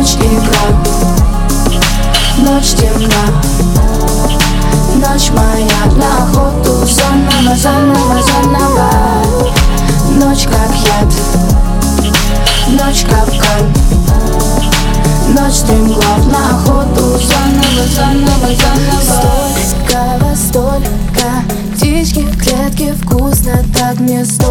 Ночь игра, ночь темна, ночь моя на охоту заново, заново, заново. Ночь как яд, ночь капкан, ночь стремглав на охоту заново, заново, заново. Столько, столько птички в клетке, вкусно так мне стало.